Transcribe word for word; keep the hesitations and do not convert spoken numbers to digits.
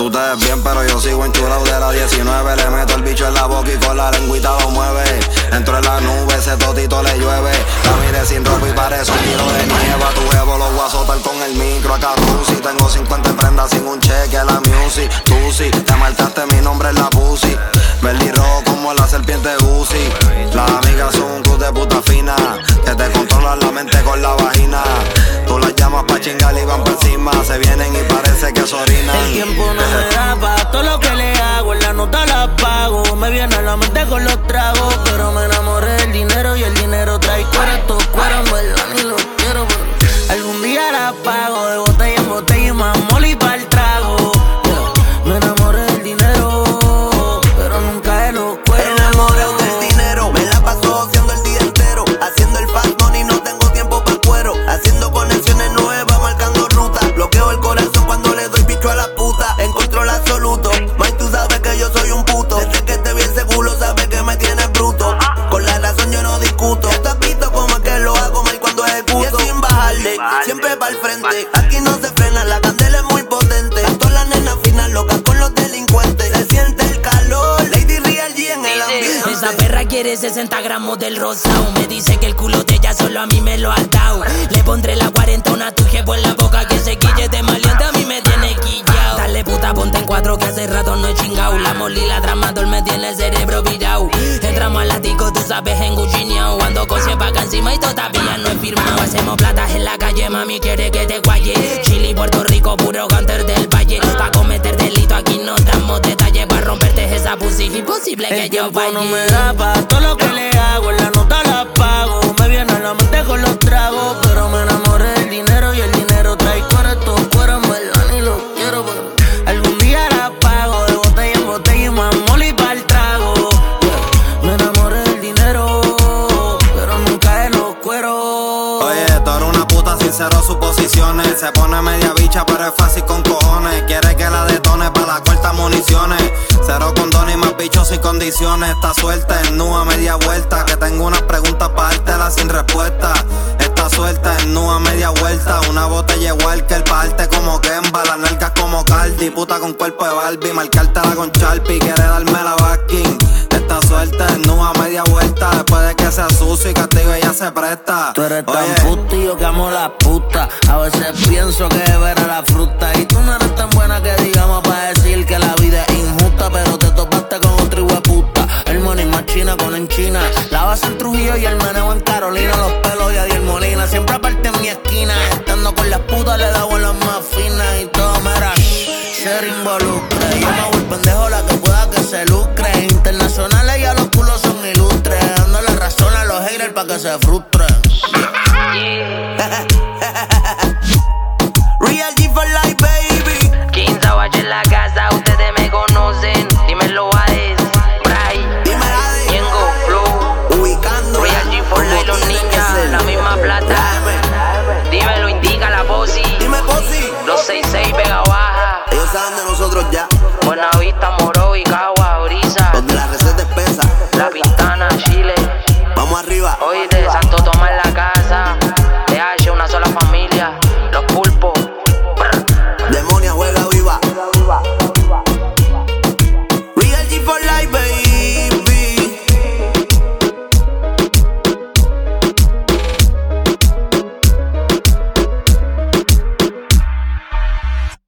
tú te ves bien, pero yo sigo enchulado de la diecinueve. Le meto el bicho en la boca y con la lengüita lo mueve. Entro en la nube, ese totito le llueve. La mire sin ropa y parece un kilo de nieve. A tu jevo lo voy a azotar con el micro acá Rusi. Tengo cincuenta prendas sin un cheque a la music. Tú sí, te marcaste mi nombre en la pussy. Verde y rojo como la serpiente Gucci. Las amigas son un club de puta fina que te controlan la mente con la vagina. Tú las llamas pa' chingar y van por encima. Se vienen y parece que se orinan. El tiempo no me da pa' todo lo que le hago. En la nota la pago. Me viene a la mente con los tragos. Pero me enamoré del dinero y el dinero trae cuero. Estos cueros no es la ni los quiero. Pero algún día la pago. De botella en botella y más moli pa'l trago. Yeah. Me enamoré del dinero, pero nunca de los cueros. Enamorado del dinero. Me la paso haciendo el día entero. Haciendo el fast money, no tengo tiempo pa' cuero. Haciendo conexiones nuevas, marcando rutas. Bloqueo el corazón cuando le doy bicho a la puta. En control absoluto. Mike, tú sabes que yo soy un puto. Desde que te vi el seguro, sabes que me tienes bruto. Con la razón yo no discuto. Ya te has visto como es que lo hago, Mike, cuando ejecuto. Y sin bajarle, siempre pa'l frente. Aquí no se frena, la candela es muy potente. A todas las nenas finas locas con los delincuentes. Se siente el calor, Lady Real G en el ambiente. Esa perra quiere sesenta gramos del rosao. Me dice que el culo de ella solo a mí me lo ha dado. Le pondré la cuarentona a tu jefe en la boca. Que se quille de maleante, a mí me tiene quillao. Dale puta, ponte en cuatro que hace rato no he chingao. La moli, la tramador me tiene el cerebro virao. Entramos al látigo, tú sabes, enguchineao. Ando cosas pa' acá encima y todavía no he firmado. Hacemos platas en la calle, mami quiere que te guaye. Chile, Puerto Rico, puro canter del valle. Pa' cometer delito aquí no damos detalles. Pa' romperte esa pussy, imposible que yo falle. El tiempo no me da pa' todo lo que le hago. En la nota la pago. Me viene a la mente con los tragos. Pero me enamoré del dinero y el dinero trae cuero. Estos cueros en verdad ni los quiero, pero algún día la pago. De botella en botella y más moli pa'l trago. Yeah. Me enamoré del dinero, pero nunca de los cueros. Oye, tú eres una puta, sincero sus posiciones. Se pone media bicha, pero es fácil con cojones. Quiere que la detone pa' la corta municiones. Cero condones y más bichos y condiciones. Está suelta, desnuda, media vuelta. Que tengo unas preguntas pa' dártela sin respuesta. Está suelta, desnuda, media vuelta. Una botella igual que el pa' darte como Kemba. Las nalgas como Cardi, puta con cuerpo de Barbie. Marcártela con Sharpie, quiere darme la backing. Está suelta, desnuda, media vuelta. Después de que sea sucio y castigo ella se presta. Tú eres tan Oye. puta y yo que amo la puta. A veces pienso que es ver a la fruta. Y tú no eres tan buena que digamos pa' decir que la vida es injusta. Pero te topaste con otro hijueputa. El money más china con en China. La base en Trujillo y el meneo en Carolina. Los pelos y Adiel Molina. Siempre aparte en mi esquina. Estando con las putas le da las más finas. Y todo mera ser involucre. Yo me hago el pendejo la que pueda que se lucre. Internacionales ya los culos son ilustres. Dando la razón a los haters pa' que se frustren. Real G for life, baby. quince Savage en la casa, ustedes me conocen. Dímelo a es, Bray, Dime Ade. Ñengo, Flow, Ubicando Real G for life, los ninjas, la misma plata. Dímelo, indica la posi. Dime Posi. Los seis seis pega baja. Ellos saben de nosotros ya. Buenavista, Moro y Cagua, Brisa. Donde la receta es pesa. La Pintana, Chile. Vamos arriba. Hoy de Santo Tomás la cara.